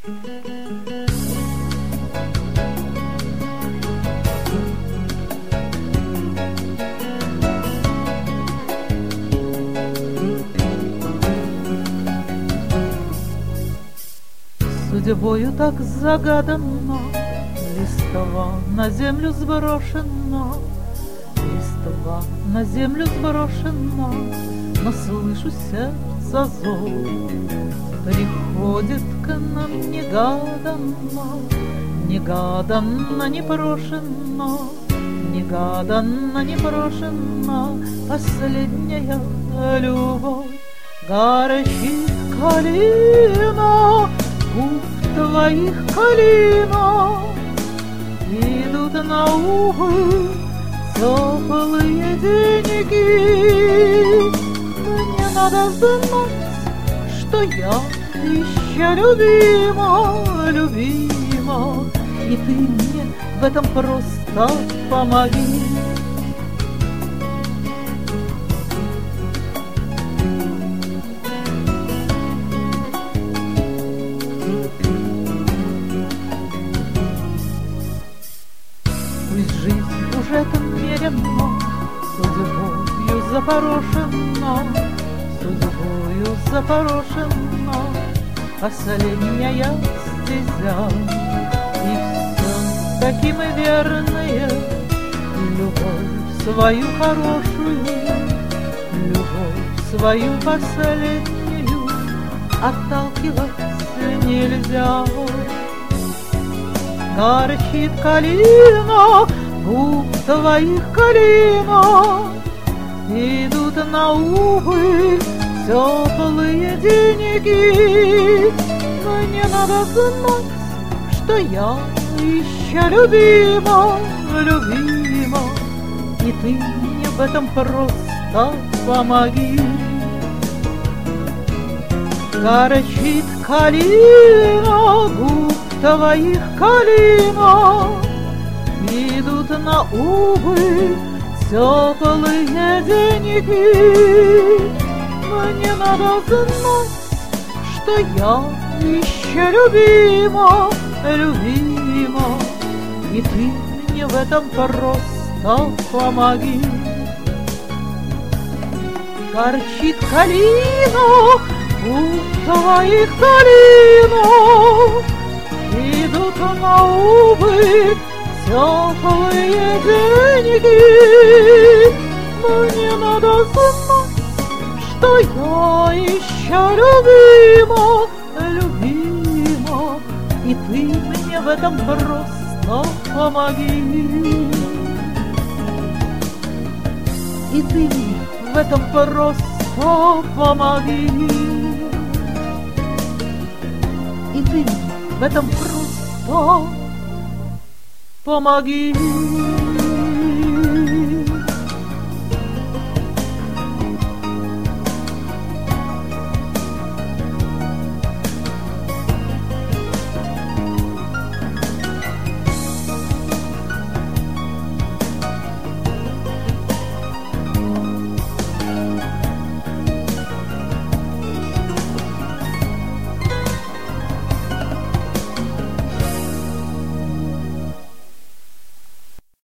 Судьбою так загадано, листва на землю сброшена, листва на землю сброшена, но слышу сердце зов. Приходит к нам негаданно, негаданно, непрошенно, негаданно, непрошенно последняя любовь. Горчит калина, губ твоих калина, идут на увы теплые деньги. Мне надо знать, что я еще любима, любима, и ты мне в этом просто помоги. Пусть жизнь уже мерена, судьбою запорошена, судьбою запорошена последняя стезя. И все таким верная любовь свою хорошую, любовь свою последнюю отталкивать нельзя. Горчит калина, губ твоих калина, идут на убыль теплые деньги. Мне надо знать, что я еще любима, любима, и ты мне в этом просто помоги. Горчит калина, губ твоих калина, идут на убыль теплые деньги. Мне надо знать, что я еще любима, любима, и ты мне в этом просто помоги. Горчит калина, губ твоих калина, идут на убыль теплые деньги. Мне надо знать, что я еще любима, любима, и ты мне в этом просто помоги. И ты мне в этом просто помоги. И ты мне в этом просто помоги.